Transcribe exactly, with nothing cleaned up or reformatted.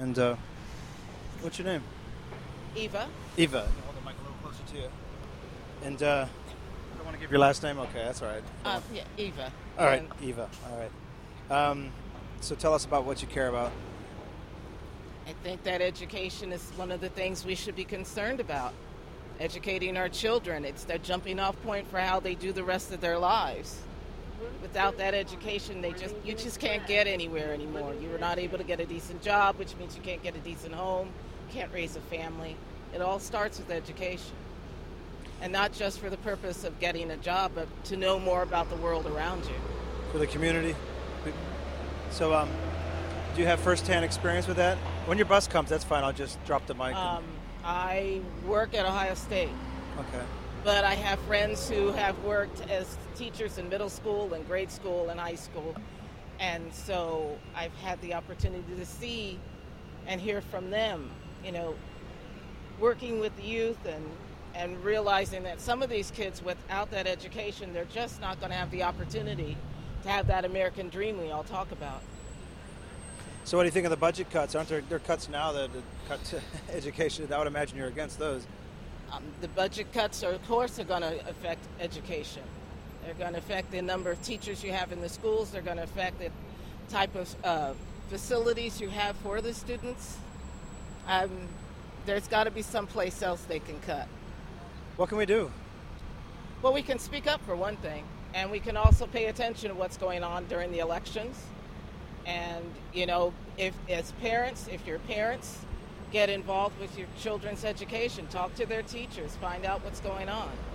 And uh, what's your name? Eva. Eva. Hold the mic a little closer to you. And uh, I don't want to give your last name. Okay, that's all right. Uh, yeah, Eva. All right, And Eva. All right. Um, so tell us about what you care about. I think that education is one of the things we should be concerned about. Educating our children. It's their jumping off point for how they do the rest of their lives. Without that education, they just you just can't get anywhere anymore. You're not able to get a decent job, which means you can't get a decent home, can't raise a family. It all starts with education. And not just for the purpose of getting a job, but to know more about the world around you. For the community. So, um, do you have first-hand experience with that? When your bus comes, that's fine. I'll just drop the mic. Um, I work at Ohio State. Okay. But I have friends who have worked as teachers in middle school and grade school and high school. And so I've had the opportunity to see and hear from them, you know, working with the youth and, and realizing that some of these kids without that education, they're just not going to have the opportunity to have that American dream we all talk about. So what do you think of the budget cuts? Aren't there, there are cuts now that cut to education? I would imagine you're against those. Um, the budget cuts, are, of course, are going to affect education. They're going to affect the number of teachers you have in the schools. They're going to affect the type of uh, facilities you have for the students. Um, there's got to be someplace else they can cut. What can we do? Well, we can speak up for one thing, and we can also pay attention to what's going on during the elections. And, you know, if as parents, if your parents get involved with your children's education, talk to their teachers, find out what's going on.